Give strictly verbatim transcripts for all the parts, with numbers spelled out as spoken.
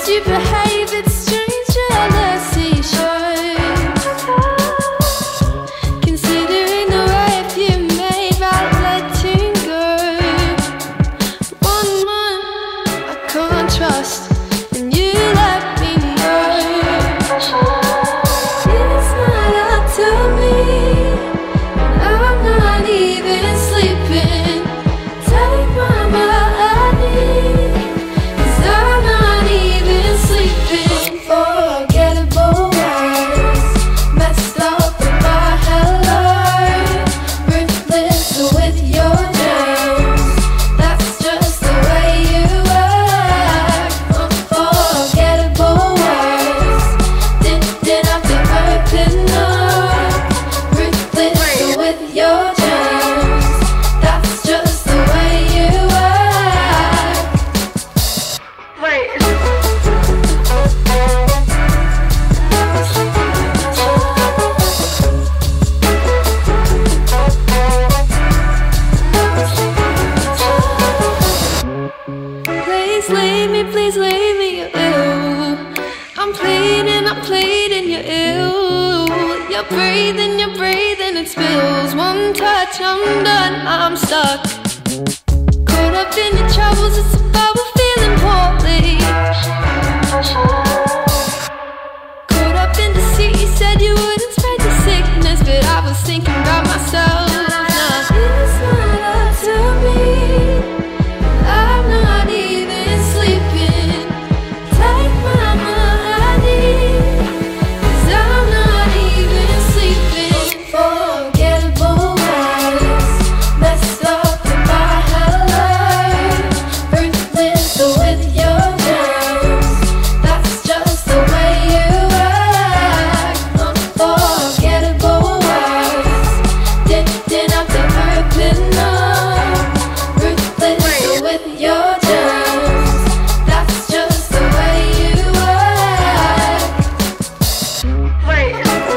you behave, it's strange jealousy shows. Considering the life you made by letting go. One month I can't trust, and you let me know. It's not up to me, I'm not even sleeping. Take my melody, 'cause I'm not even sleeping. Unforgettable words, messed up with my hello. Ruthless with your germs, that's just the way you act. Unforgettable words, didn't have to open up. Ruthless with your germs, that's just the way you act. Wait. Please leave me, please leave me, you're ill. I'm pleading, I'm pleading, you're ill. You're breathing, you're breathing, it spills. One touch, I'm done, I'm stuck. Caught up in your troubles, it's about we're feeling poorly. Caught up in deceit, you said you wouldn't spread the sickness, but I was thinking about myself. Nah, it's not up to me, I'm not even sleeping. Take my melody, 'cause I'm not even sleeping. Forgettable words, messed up with my hello. Ruthless with your germs, that's just the way you act. Unforgettable words, didn't have to open up. Ruthless with your germs, that's just the way you act. Wait.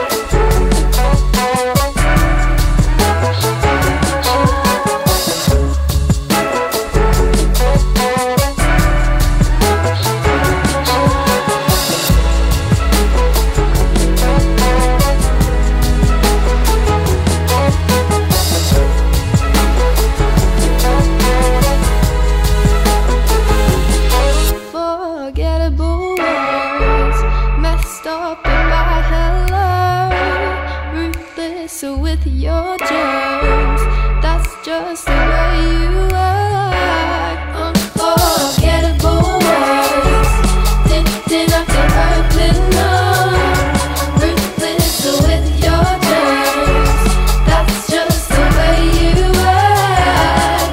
Forgettable words, messed up with my hello. Ruthless with your germs, that's just the way you act. Unforgettable words, didn't have to open up. Ruthless with your germs, that's just the way you act.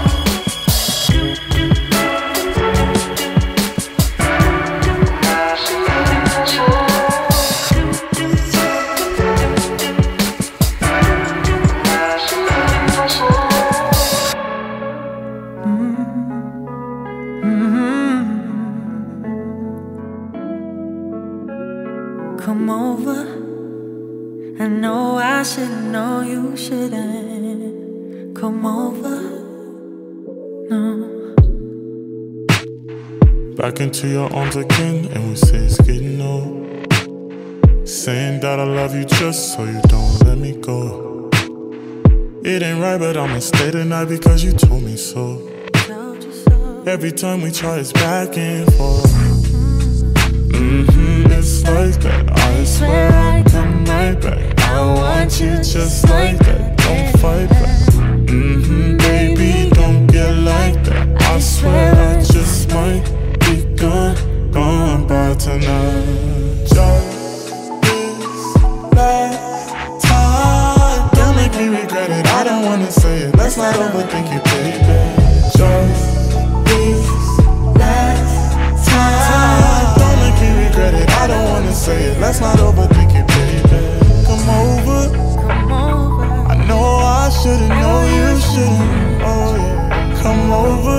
Come over. I know I shouldn't, know you shouldn't. Come over. No. Back into your arms again, and we say it's getting old. Saying that I love you just so you don't let me go. It ain't right, but I'ma stay tonight because you told me so. Every time we try, it's back and forth. Mm-hmm, it's like that. I swear I'll come right back. I want you just like that. Don't fight back. Mm-hmm, baby, don't get like that. I swear I just might be gone, gone by tonight. Just this last time. Don't make me regret it. I don't wanna say it. Let's not overthink it, baby. Just this last time. Don't make me regret it. I don't wanna say it. Let's not overthink it, baby. Come over. Come over. I know I shouldn't, know you shouldn't. Oh yeah. Come over.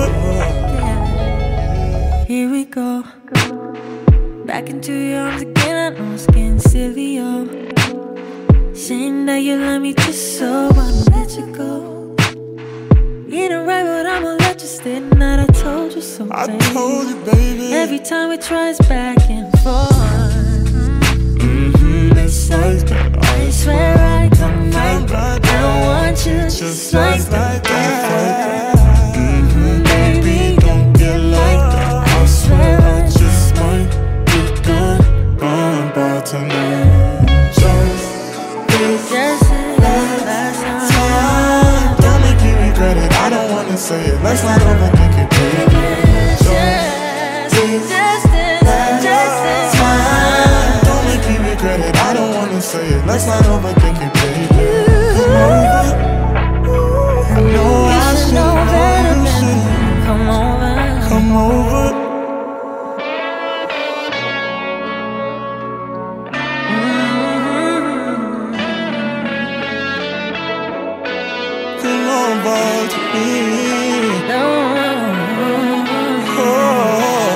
Here we go. Back into your arms again. I know it's getting silly, yo. Saying that you love me just so I'ma let you go. It ain't right, but I'ma let I just didn't that I told you so, I baby. told you, baby. Every time we try it's back and forth. Mm-hmm, it's like that. I swear I come right back. I don't want you just, just like, like that. that. Mm-hmm, baby, don't get like that. I swear I just might be good about tonight. Just this Just last time. don't make me regret it. I don't wanna say it. Let's not overthink it, baby. Just this, just this, just this time. Don't make me regret it. I don't wanna say it. Let's not overthink it, baby. Come over. I know You I should should know better know you than should. come over. Come over. Come over to me. Oh.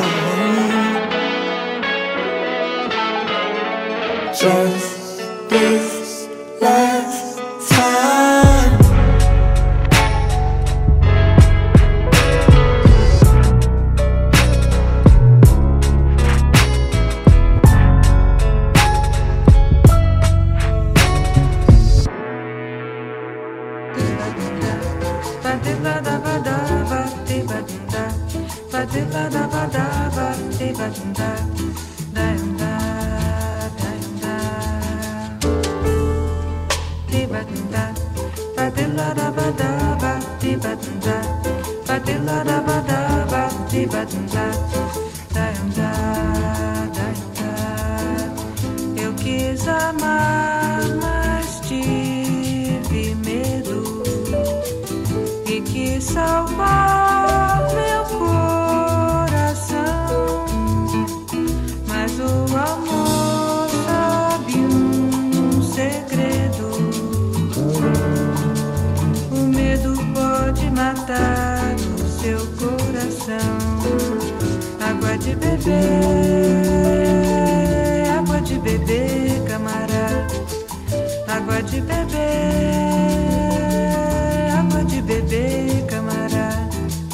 Just this last time. Eu quis amar, mas tive medo e quis salvar meu coração, mas o amor sabe um segredo. O medo pode matar o seu coração. Água de beber, água de beber, camarada. Água de beber, água de beber, camarada.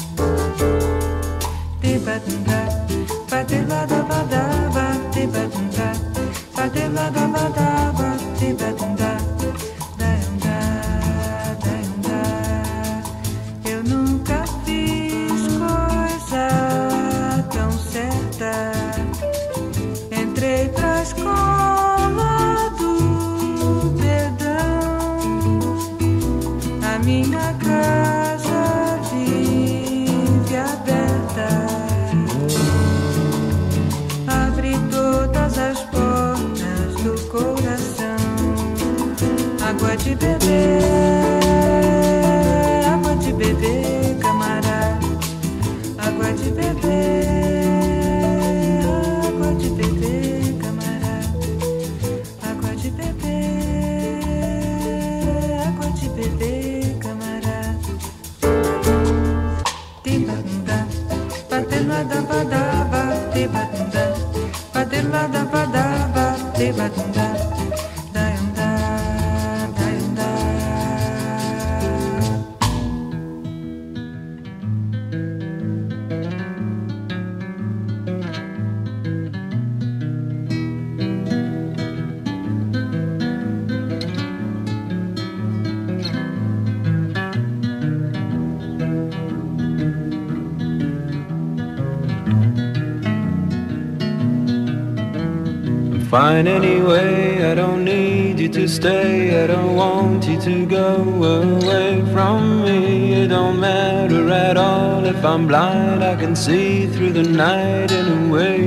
Tibadunda, badilada-badaba, tibadunda, badilada-badaba, tibadunda, daiunda, daiunda. Eu nunca fiz coisa tão certa. Entrei pra escola do perdão. A minha casa vive aberta. Abre todas as portas do coração. Água de beber, água de beber, camarada. Água de beber, água de beber, camarada. Água de beber, água de beber, camarada. Tibadunda, badilada-badaba, tibadunda, badilada-badaba, tibadunda, daiunda, daiunda. Fine anyway, I don't need you to stay. I don't want you to go away from me. It don't matter at all if I'm blind. I can see through the night anyway.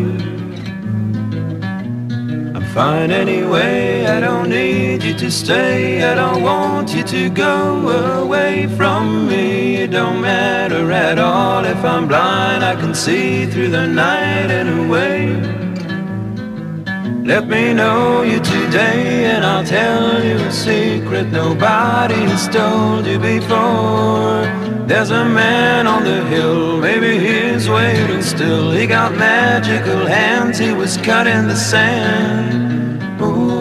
I'm fine anyway, I don't need you to stay. I don't want you to go away from me. It don't matter at all if I'm blind. I can see through the night anyway. Let me know you today and I'll tell you a secret nobody has told you before. There's a man on the hill, maybe he's waiting still. He got magical hands, he was cut in the sand. Ooh.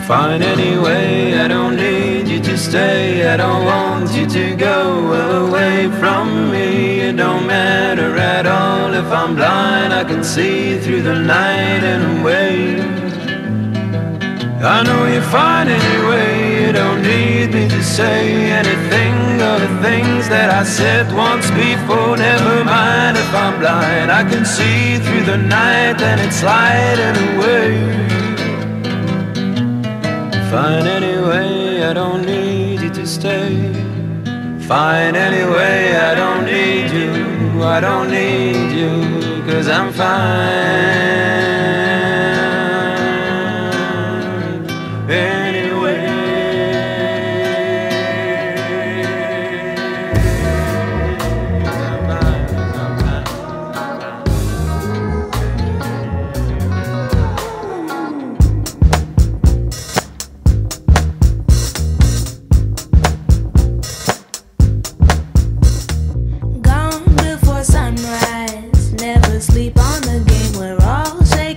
Fine anyway, I don't need you to stay. I don't want you to go away from me. It don't matter at all if I'm blind. I can see through the night and away. I know you're fine anyway. You don't need me to say anything of the things that I said once before. Never mind if I'm blind. I can see through the night and it's sliding away. Fine anyway, I don't need you to stay. Fine anyway, I don't need you. I don't need you, 'cause I'm fine anyway. Gone before sunrise, never sleep on the game. We're all shaking.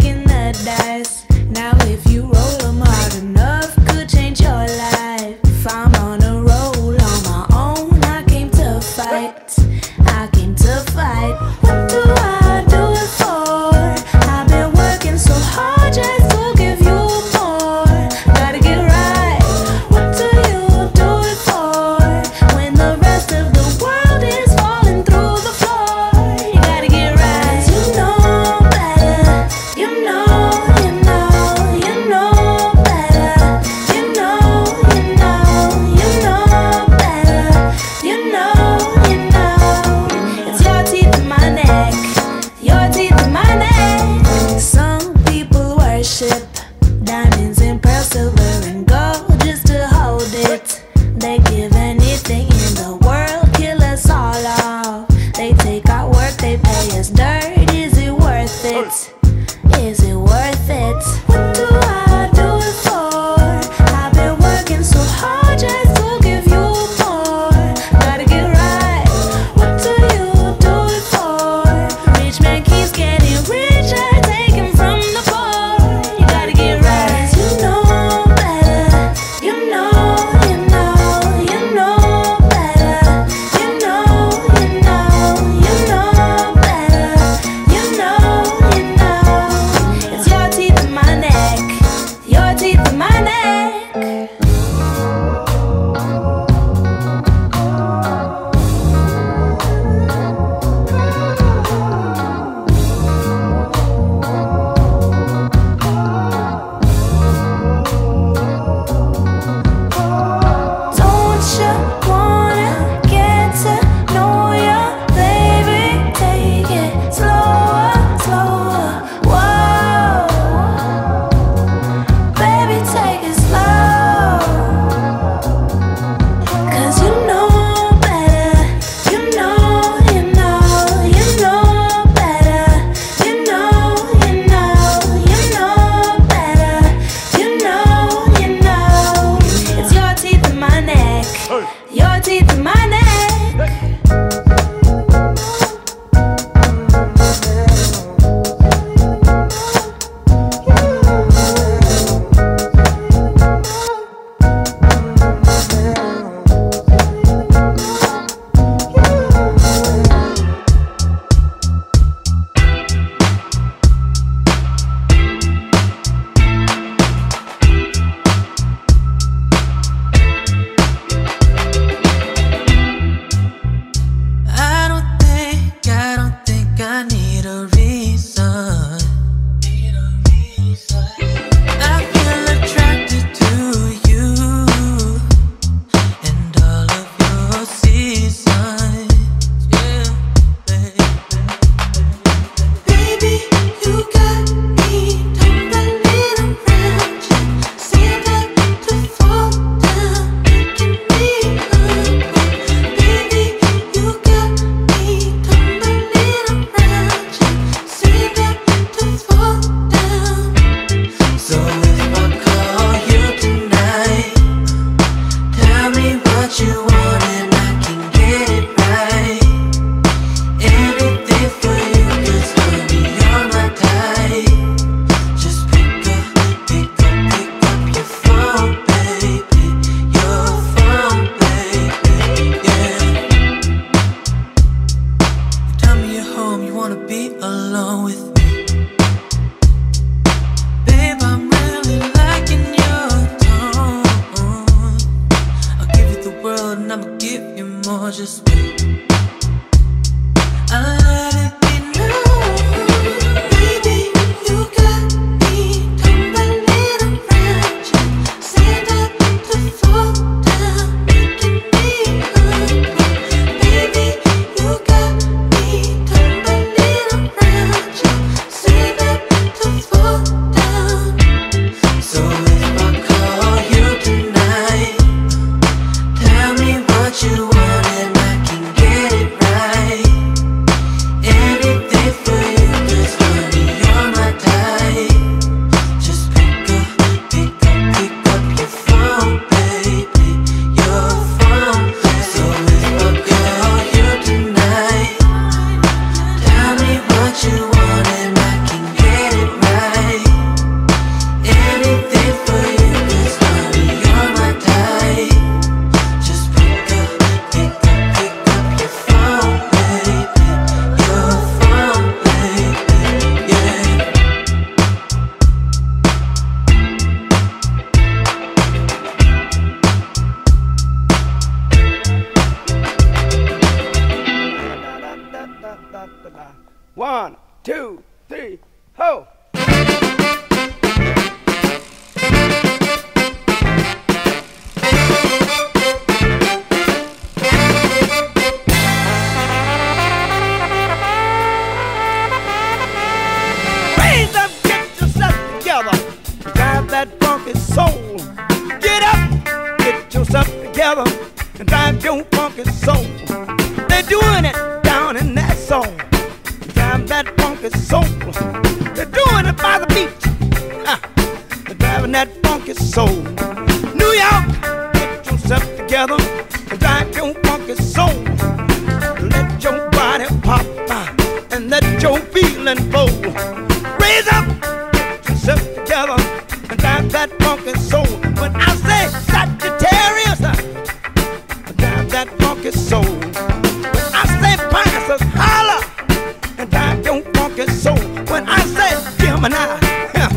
your funky soul. They're doing it down in that soul. Drive that funky soul. They're doing it by the beach. Huh. They're driving that funky soul. New York, get yourself together and drive your funky soul. Let your body pop uh, and let your feeling flow. Raise up, get yourself together and drive that funky soul. When I say Sagittarius, uh, drive that funky soul. When I say Pisces, holla and drive your funky soul. When I say Gemini, yeah,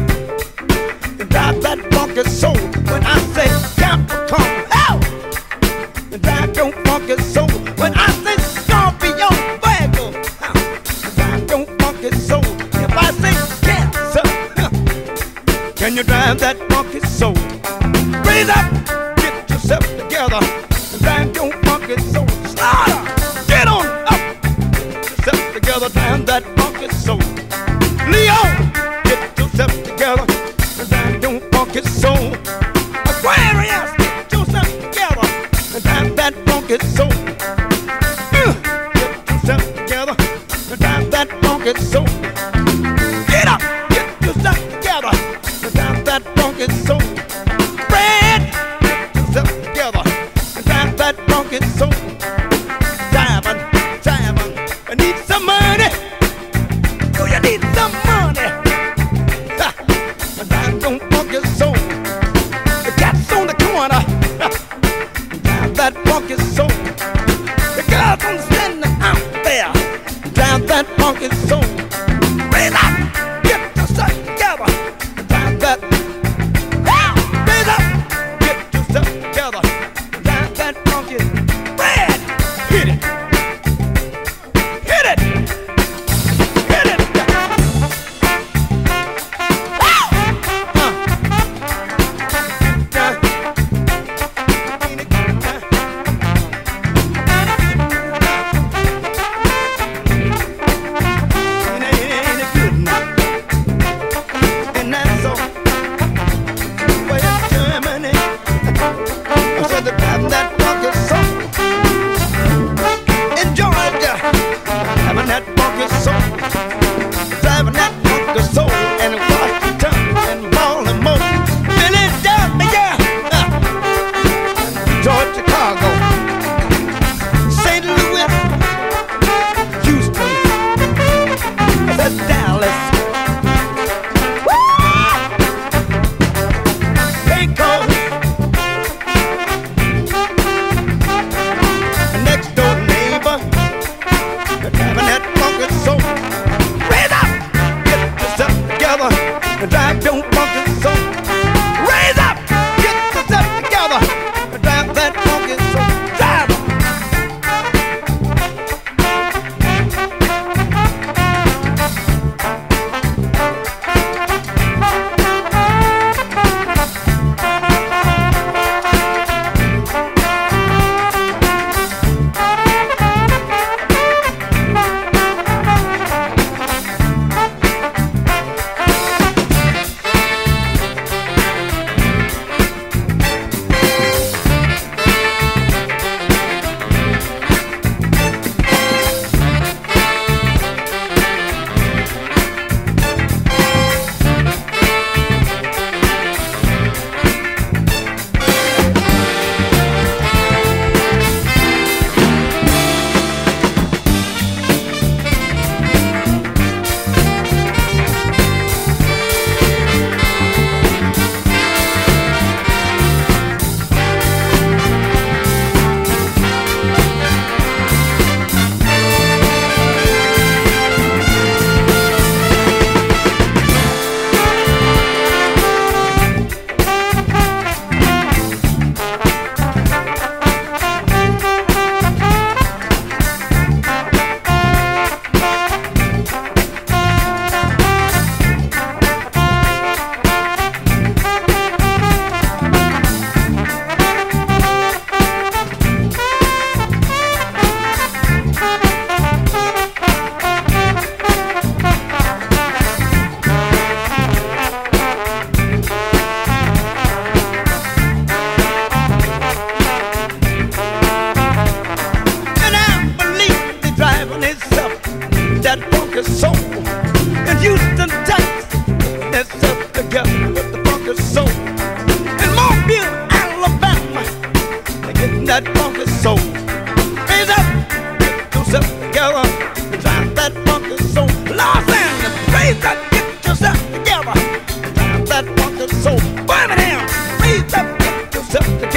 drive that funky soul. When I say Capricorn, oh, drive your funky soul. When I say Scorpio, Virgo, oh, drive your funky soul. If I say Cancer, huh, can you drive that funky soul? Raise up, get yourself together, and drive your funky soul. Slaughter, get on up, get yourself together, drive that funky soul. Leo, get yourself together, and drive your funky soul. Aquarius, get yourself together, and drive that funky soul. Uh, get yourself together, and drive that funky soul. Get up, get yourself together, and drive that funky soul. Fred, get yourself together, and drive that funky soul. Diamond, diamond, I need some money. Do you need some money? Ha, and drive your funky soul. The cat's on the corner, ha, drive that funky soul. The girls on the stand out there, drive that funky soul. Raise up, get yourself together, drive that. Ah, raise up, get yourself together, drive that funky. Red, hit it, hit it, hit it. Ah, uh. Ain't it good, huh? Ain't it, ain't it good now? And that's so. Way in Germany, I said to drive that funky soul. In Georgia, having that funky soul. Driving that funky soul. And in Washington and Baltimore, Philadelphia, uh, Detroit, Chicago, Saint Louis, Houston, that's Dallas. Pecos, next door neighbor, having that funky soul. Raise up, get yourself together, and drive your funky soul. Raise up, get yourself together, and drive that funky soul. Drive 'em.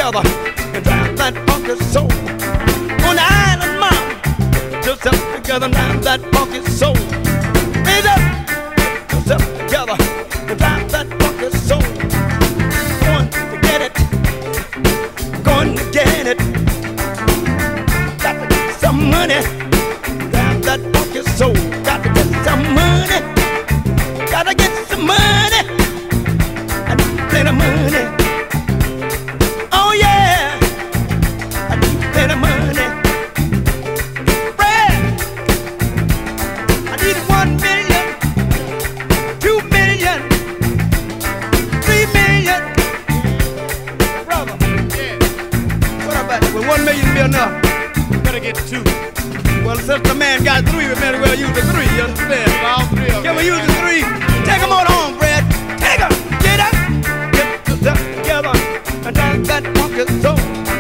together and drive that funky soul. On the island mountain, yourself together and drive that funky soul. Raise up yourself together and drive that funky soul. Going to get it, going to get it. Got to get some money, drive that funky soul. Got to get some money, got to get some money. I need plenty of money. Oh yeah, I need plenty of money. Brad, I need one million, two million, three million. Brother, yeah. What about it? Will one million be enough? You better get two. Well, since the man got three, we better well use the three. You understand? All three of them. Can we use the three? Take them on home, Brad. Take them. Get up. Get yourself together and drive that funky soul.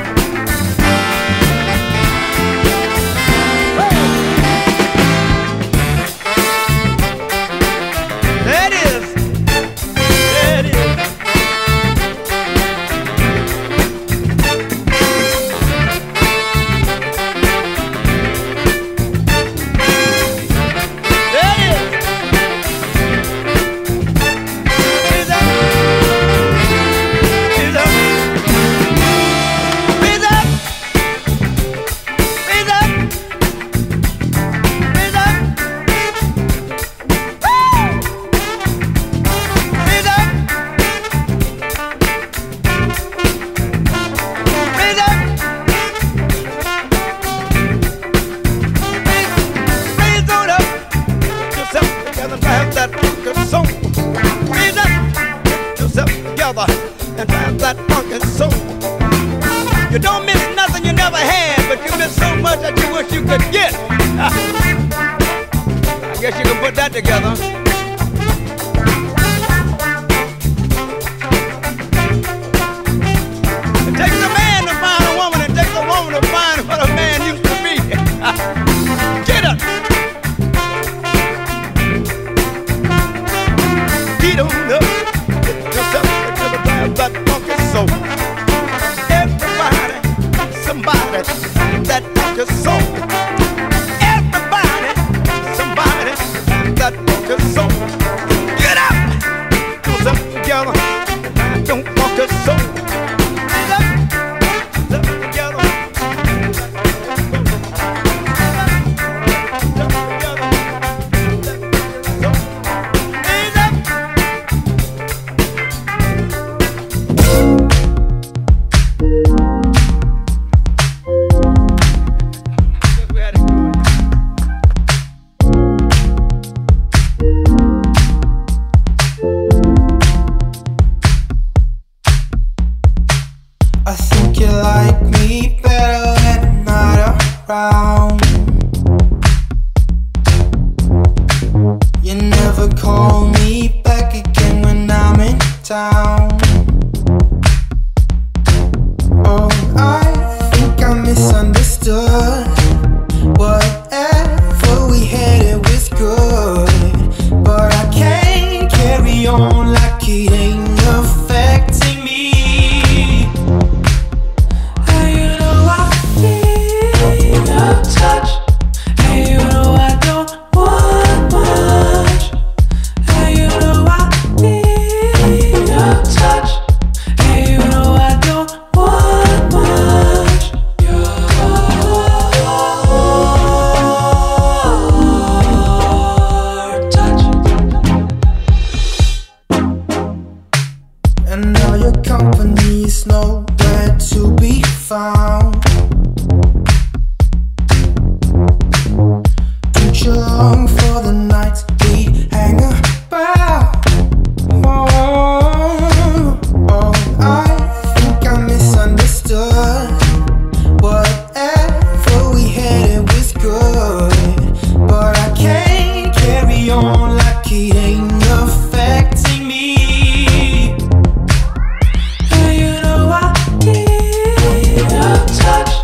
There it is. There it is. There it is. Raise up. Raise up. Raise up. Raise up. Raise up. Woo! Raise up. Raise up. Raise, raise on up. Yourself together and drive that funky soul. Raise up. Get yourself together and drive that funky soul. You don't miss nothing you never had, but you miss so much that you wish you could get. I guess you can put that together. It takes a man to find a woman, it takes a woman to find what a man used to be. Get up. Get on up. Get yourself together, drive that funky soul. Everybody, somebody, that funky soul. Everybody, somebody, that funky soul. Get up. Yourself together, don't funky soul. Get up. Yourself together. Raise up. We had it. I think you like me better when I'm not around. You never call me back again when I'm in town. Oh, I think I misunderstood. Whatever we had, it was good. But I can't carry on like it ain't affecting me. And you know I need your touch. And you know I don't want much. And you know I need your touch. And you know I don't want much. Your touch. And now your company is nowhere to be found. Don't you long for the nights we hang about? Oh, oh, I think I misunderstood. Whatever we had, it was good. But I can't carry on like it ain't affecting me. And you know I need your touch.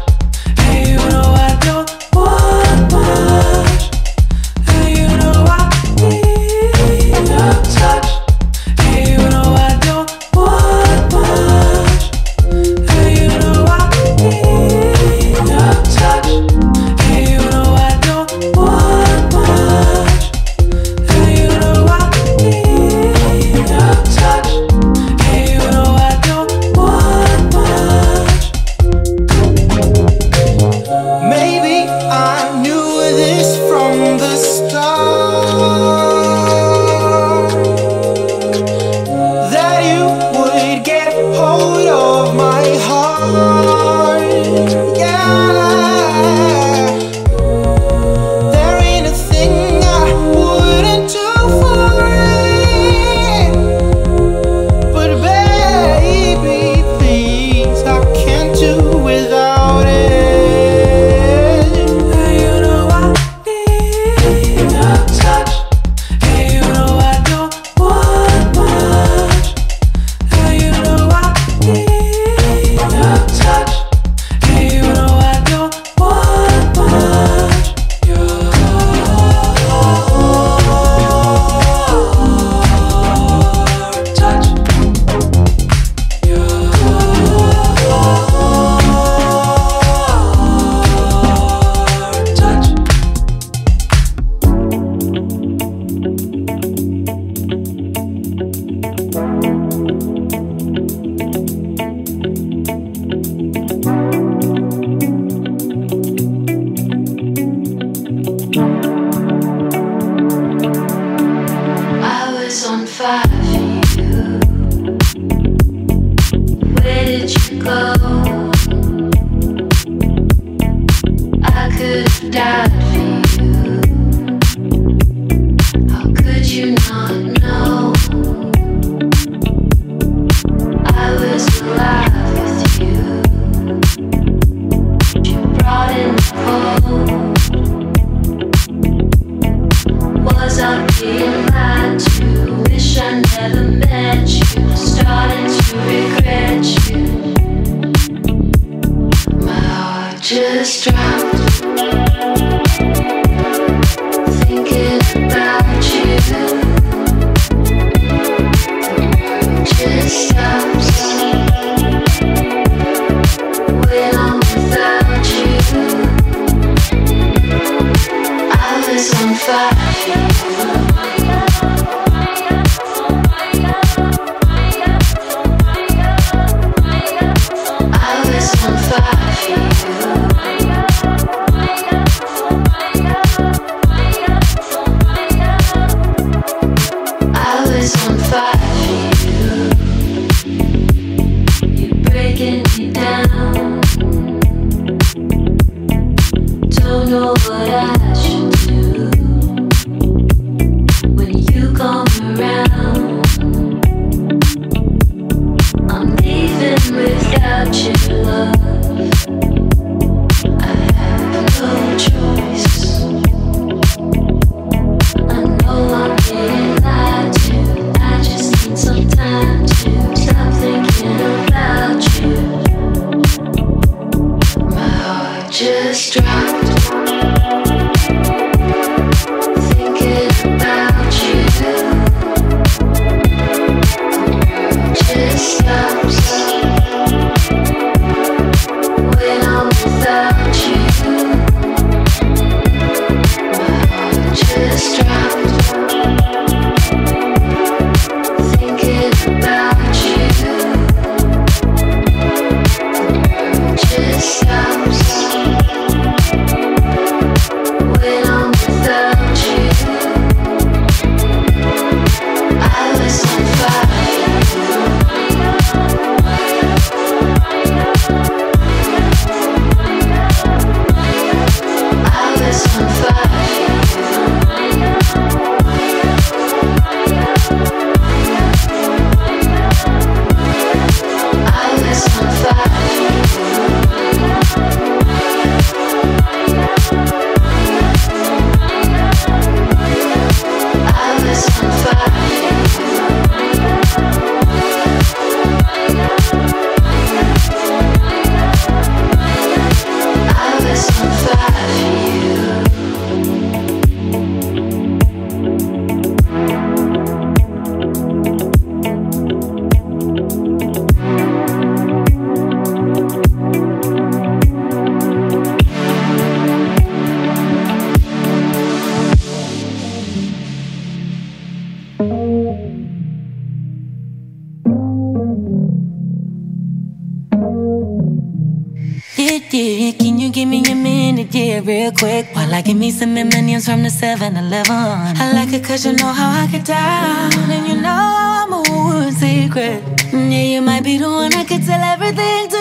Yeah, can you give me a minute, yeah, real quick, while I give me some M&M's from the seven eleven. I like it cause you know how I get down, and you know how I move in secret. Yeah, you might be the one I could tell everything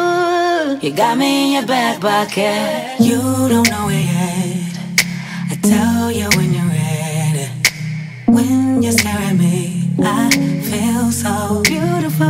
to. You got me in your back pocket. You don't know it yet. I tell you when you're ready. When you stare at me, I feel so beautiful.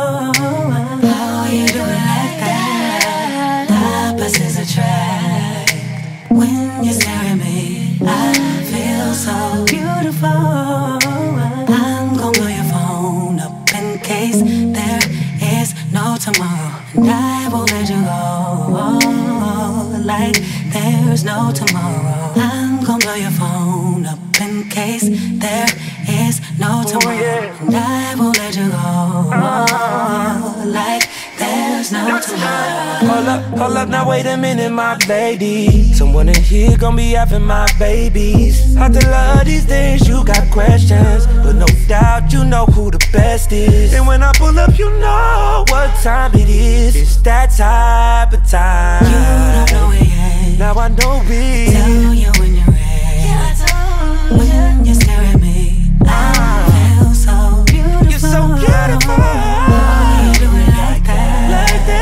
How you do it like that? Opposites attract. When you stare at me, I feel so beautiful. I'm gon' blow your phone up in case there is no tomorrow, and I won't let you go like there's no tomorrow. I'm gon' blow your phone up in case there is no tomorrow, and I won't let you go like there's no tomorrow. Hold up, hold up, now wait a minute, my lady. Someone in here gon' be having my babies. I to love these days, you got questions, but no doubt you know who the best is. And when I pull up, you know what time it is. It's that type of time. You don't know it yet. Now I know it. Tell you when you're ready. Yeah, I told you. When you stare at me, I feel so beautiful. You're so beautiful. Oh, you do it like that. Like that.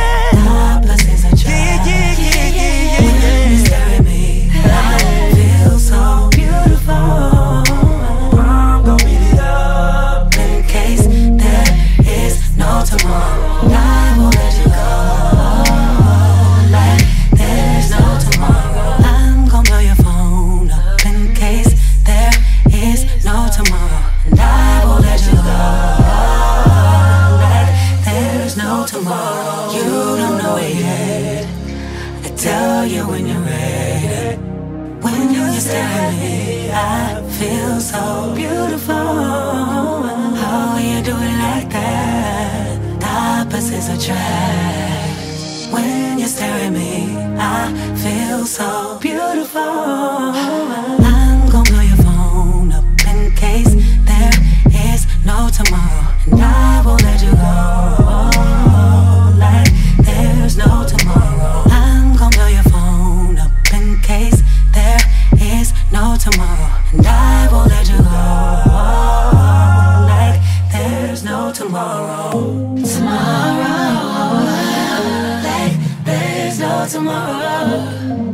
no tomorrow. You don't know it yet. I tell you when you're ready. When you stare at me, I feel so beautiful. How you do it like that? The opposites attract. When you stare at me, I feel so beautiful. I'm gon' blow your phone up in case there is no tomorrow, and I won't let you go like there's no tomorrow. I'm gon' blow your phone up in case there is no tomorrow, and I won't let you go like there's no tomorrow. Tomorrow, like there's no tomorrow.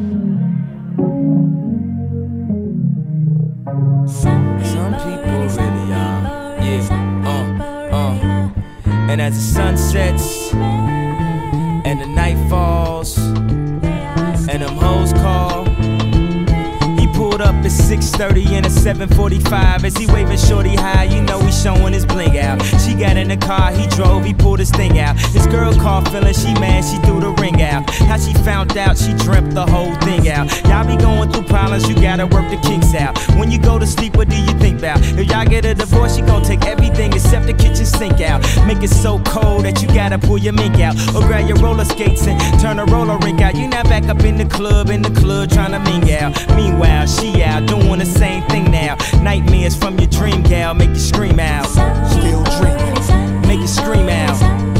Some people really are, yeah, uh, uh. And as the sun sets and the night falls and them hoes call, he pulled up at six thirty in a seven forty-five. As he waving shorty high, you know he showing his bling out. She got in the car, he drove, he pulled his thing out. His girl called feeling she mad, she threw the ring out. How she found out, she dreamt the whole thing out. Y'all be going through problems, you gotta work the kinks out. When you go to sleep, what do you think about? If y'all get a divorce, she gon' take everything except the kitchen sink out. Make it so cold that you gotta pull your mink out. Or grab your roller skates and turn a roller rink out. You not back up in the club, in the club trying to ming out. Meanwhile, she out doing the same thing now. Nightmares from your dream gal make you scream out. Still dreaming. Make you scream out.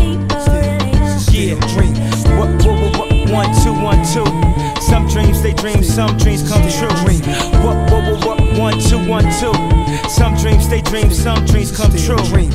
Still dreaming. What, what, what, what, one, two, one, two. Some dreams they dream, some dreams come true. What, what, what, what, one, two, one, two. Some dreams they dream, some dreams come true.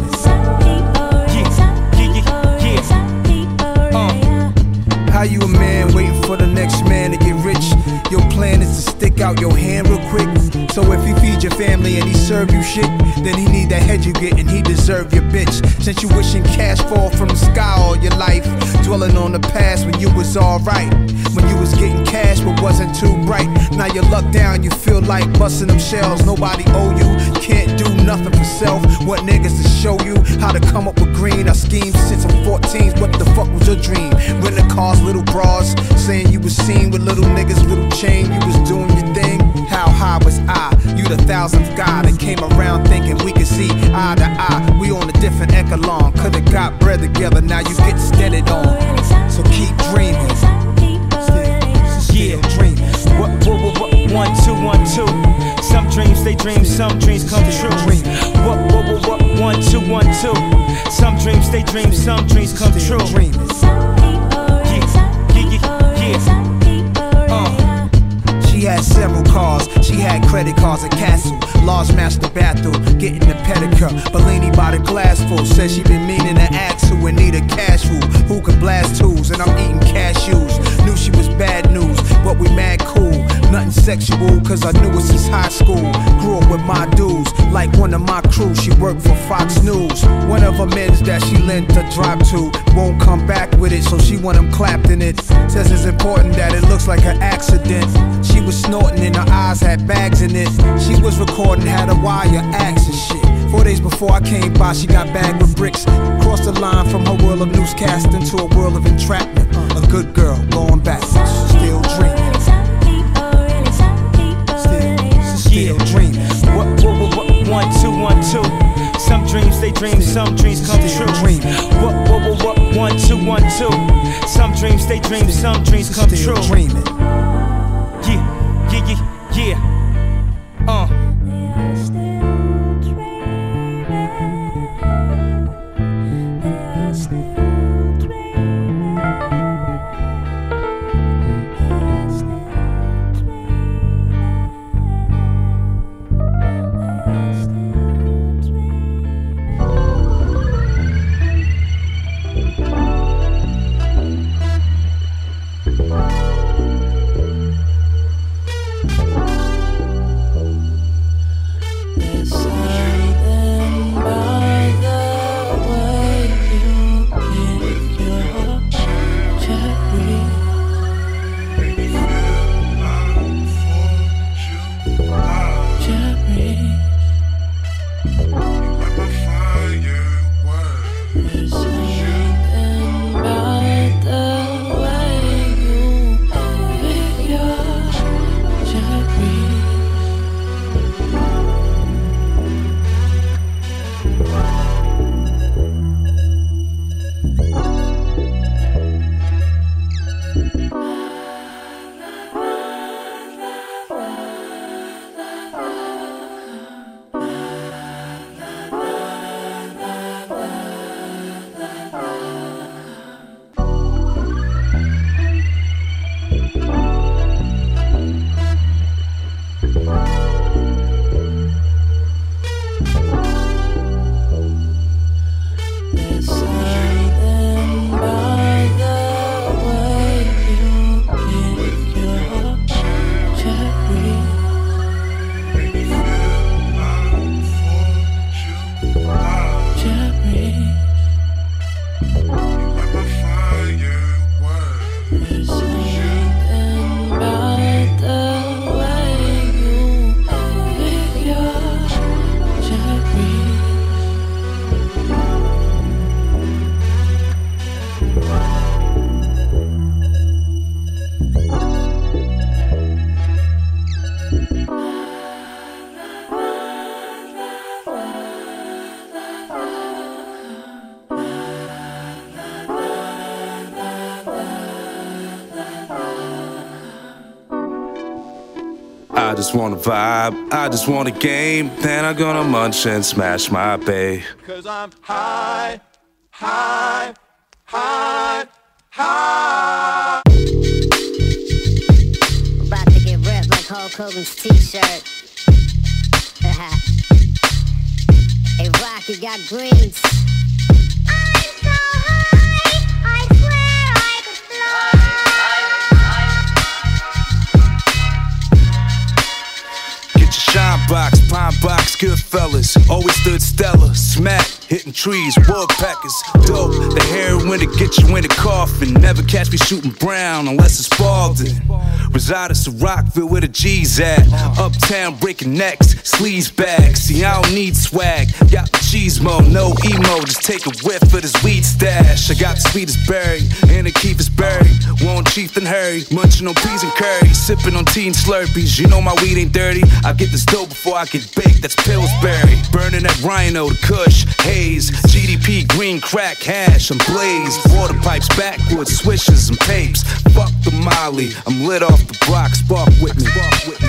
Yeah, yeah, yeah, yeah. Uh. How you a man waiting for the next man to get rich? Your plan is to stick out your hand real quick. So if he feed your family and he serve you shit, then he need that head you get and he deserve your bitch. Since you wishing cash fall from the sky all your life, dwelling on the past when you was alright, when you was getting cash but wasn't too bright. Now you luck down, you feel like busting them shells. Nobody owe you, can't do nothing for self. What niggas to show you how to come up with green? I schemed since I'm fourteen, what the fuck was your dream? Renting cars, little bras, saying you was seen with little niggas, little chain, you was doing your thing. How high was I? You the thousandth guy that came around thinking we could see eye to eye. We on a different echelon, could've got bread together, now you get steadied on. So keep dreaming. Yeah, dreaming. What, what, what, what, one, two, one, two. Some dreams they dream, some dreams come true. What, what, what, what, one, two, one, two. Some dreams they dream, some dreams come true. Yeah, yeah, yeah, yeah. Uh. She had several cars, she had credit cards at Castle, large master bathroom, getting the pedicure. Bellini by the glass full, said she been meaning to ask who in need of cash food, who could blast tools, and I'm eating cashews. Knew she was bad news, but we mad cool. Nothing sexual, cause I knew her since high school. Grew up with my dudes, like one of my crew, she worked for Fox News. One of her men's that she lent a drive to, won't come back with it, so she want him clapped in it. Says it's important that it looks like an accident. She was snorting and her eyes had bags in it. She was recording, had a wire axe and shit. Four days before I came by, she got bagged with bricks. Crossed the line from her world of newscasting to a world of entrapment. A good girl going backwards, still dreaming. Still, still dreaming. What, what, what, what, one, two, one, two. Some dreams they dream, some dreams come true. What, what, what, what, one, two, one, two. Some dreams they dream, some dreams come true. Dreaming. Yeah, yeah, yeah, yeah. Uh. I just wanna vibe, I just want a game. Then I'm gonna munch and smash my bae. Cause I'm high, high, high, high. About to get ripped like Hulk Hogan's t-shirt. Hey, Rocky got greens. Shine box, pine box, good fellas. Always stood stellar, smack, hitting trees, woodpeckers. Dope, the heroin to get you in a coffin. Never catch me shooting brown unless it's Spalding. Reside in Rockville where the G's at. Uptown breaking necks, sleaze bags. See, I don't need swag. Got the cheese mo, no emo. Just take a whiff of this weed stash. I got the sweetest berry, and the keep is buried. Won't chief and hurry, munching on peas and curry. Sipping on tea and Slurpees. You know my weed ain't dirty. I get this dope before I get baked, that's Pillsbury. Burning that Rhino, the Kush, Haze, G D P, green crack, hash, I'm blazed. Water pipes, backwoods, swishes, and papes. Fuck the Molly, I'm lit off the block, spark with me. Spark with me.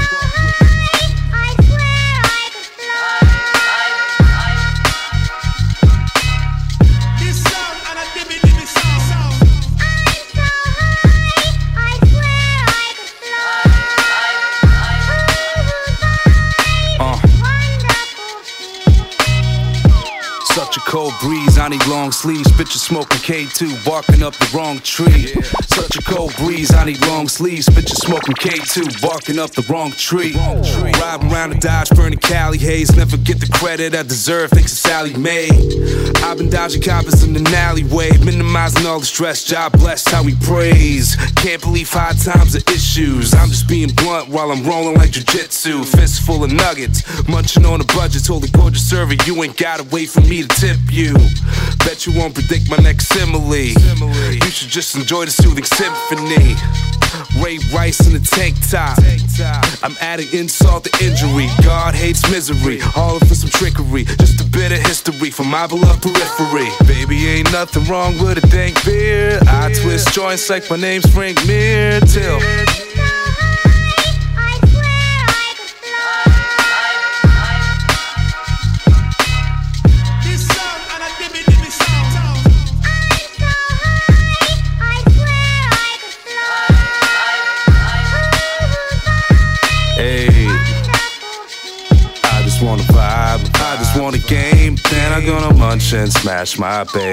Such a cold breeze, I need long sleeves. Bitches smoking K two, barking up the wrong tree. Such a cold breeze, I need long sleeves. Bitches smoking K two, barking up the wrong tree. Riding around the Dodge, burning Cali haze. Never get the credit I deserve, thanks to Sally Mae. I've been dodging coppers in the alleyway, minimizing all the stress. Job blessed, how we praise. Can't believe high times are issues. I'm just being blunt while I'm rolling like jiu-jitsu. Fist full of nuggets, munching on a budget. Told the gorgeous server, you ain't gotta wait for me to tip you. Bet you won't predict my next simile. You should just enjoy the soothing symphony. Ray Rice in a tank top. I'm adding insult to injury. God hates misery, all for some trickery. Just a bit of history from my beloved periphery. Baby, ain't nothing wrong with a dank beer. I twist joints like my name's Frank Mir. Till I just want a game, then I'm gonna munch and smash my bae.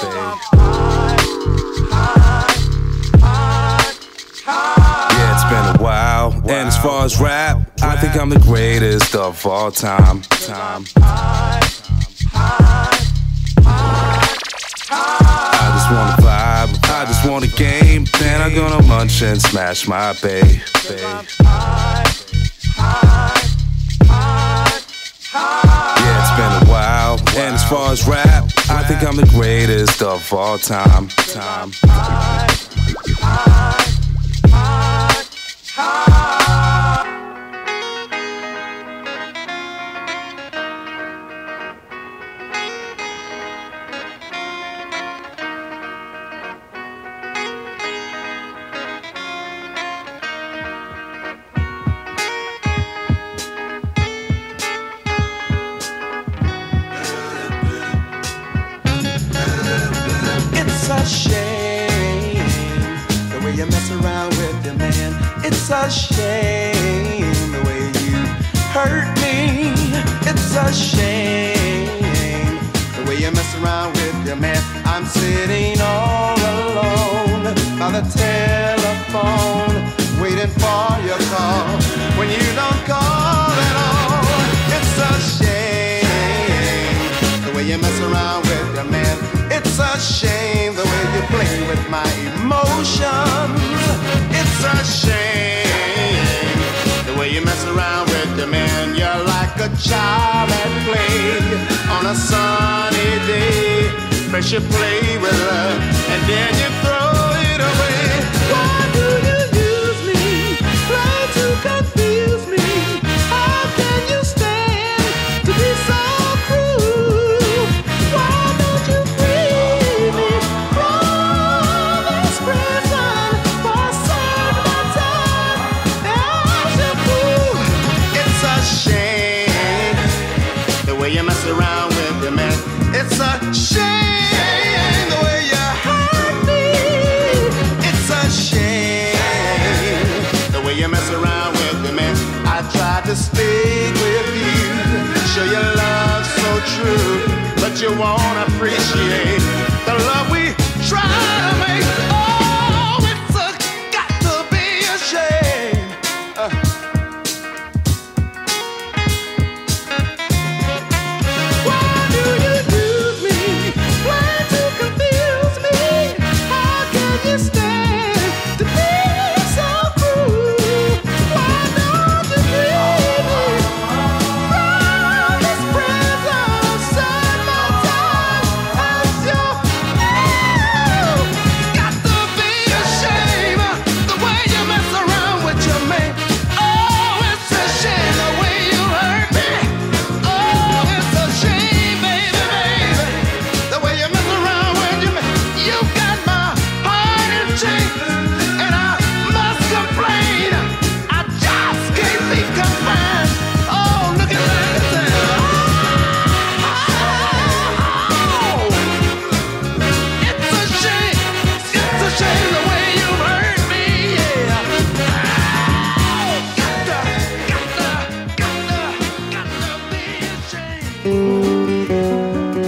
Yeah, it's been a while, and as far as rap, I think I'm the greatest of all time. time. I just want a vibe, I just want a game, then I'm gonna munch and smash my bae. Yeah, it's been a while, and as far as rap, I think I'm the greatest of all time. time. It's a shame the way you mess around with your man. It's a shame the way you hurt me. It's a shame the way you mess around with your man. I'm sitting all alone by the telephone, waiting for your call when you don't call at all. It's a shame the way you mess around with your man. It's a shame the way you play with my emotions. It's a shame the way you mess around with your man. You're like a child at play on a sunny day. First you play with her and then you throw it away. Why do you use me? Try to confuse me. How can you stand to be so cruel? Why don't you free me from this prison for a certain time? As a fool, true, but you won't appreciate the love we try to make. Oh, it's a, got to be a shame. Uh. Why do you use me? Why to confuse me? How can you stand to be so cruel? Why don't you leave me from this prison? Set my time as your own. Got to be a shame the way you mess around with your mate. Oh, it's a shame the way you hurt me. Oh, it's a shame, baby, baby, the way you mess around with your mate. You got my heart in chains, and I must complain. I just can't be confined. Oh, look at that. Oh, it's a shame. It's a shame the way you hurt me. Yeah. Oh, got to, got to, got to, got to be ashamed.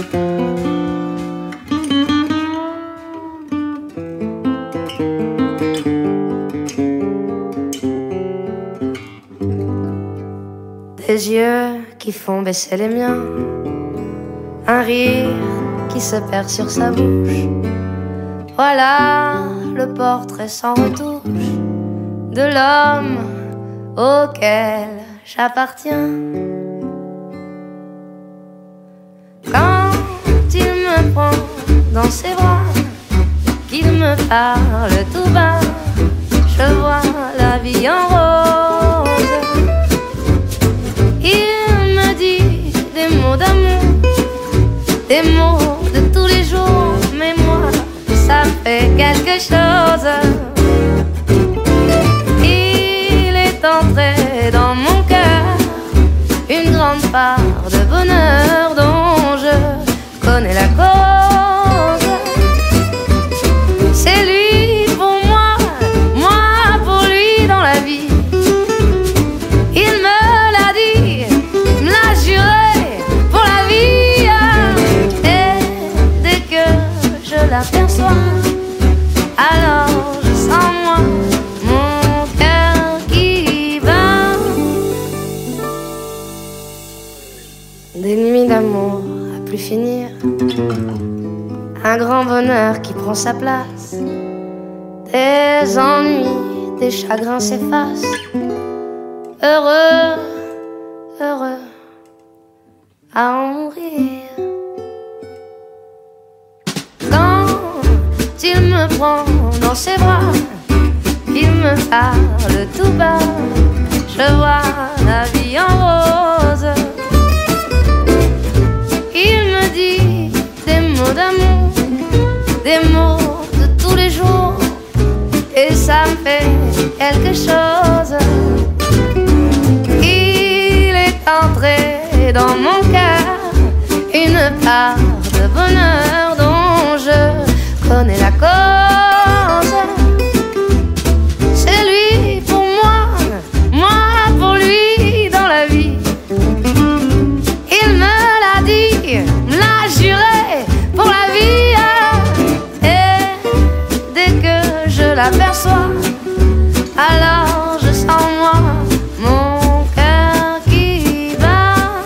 Des yeux qui font baisser les miens, un rire qui se perd sur sa bouche. Voilà le portrait sans retouche de l'homme auquel j'appartiens. Quand il me prend dans ses bras, qu'il me parle tout bas, je vois la vie en rose. Il me dit des mots d'amour, des mots de tous les jours, mais moi, ça fait quelque chose. Il est entré dans mon cœur une grande part de bonheur dont je connais la cause. C'est lui pour moi, moi pour lui dans la vie. Il me l'a dit, me l'a juré pour la vie. Et dès que je l'aperçois, alors je sens moi mon cœur qui bat. Des nuits d'amour à plus finir, un grand bonheur qui prend sa place. Des ennuis, des chagrins s'effacent. Heureux, heureux à en mourir. Quand il me prend dans ses bras, qu'il me parle tout bas, je vois la vie en rose. Il me dit des mots d'amour, des mots de tous les jours, et ça me fait quelque chose. Il est entré dans mon cœur une part de bonheur dont je connais la cause. C'est lui pour moi, moi pour lui dans la vie. Il me l'a dit, me l'a juré pour la vie. Et dès que je l'aperçois, alors je sens moi mon cœur qui bat.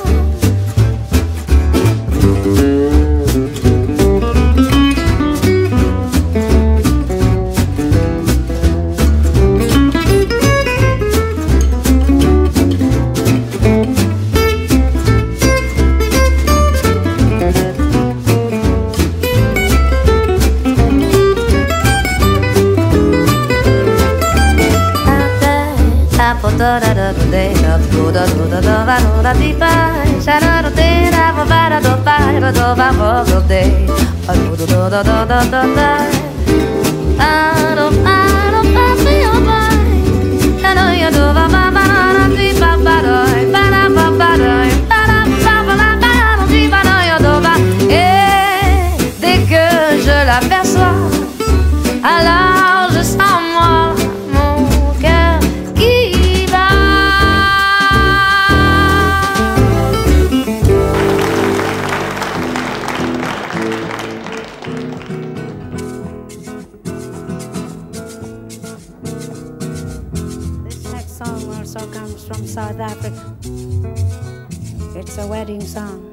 Et dès que je l'aperçois, alors je sens moi mon cœur qui bat. comes from South Africa. It's a wedding song.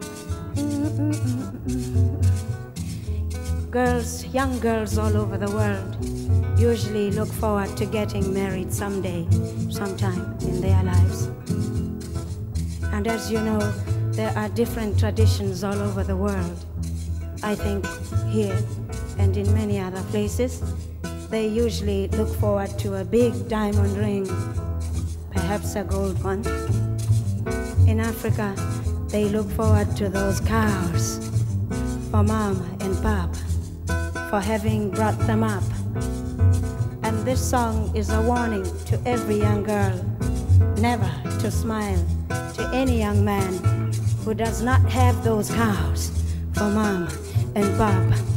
Girls, young girls all over the world usually look forward to getting married someday, sometime in their lives. And as you know, there are different traditions all over the world. I think here and in many other places, they usually look forward to a big diamond ring, perhaps a gold one. In Africa, they look forward to those cows for Mama and Papa, for having brought them up. And this song is a warning to every young girl never to smile to any young man who does not have those cows for Mama and Papa.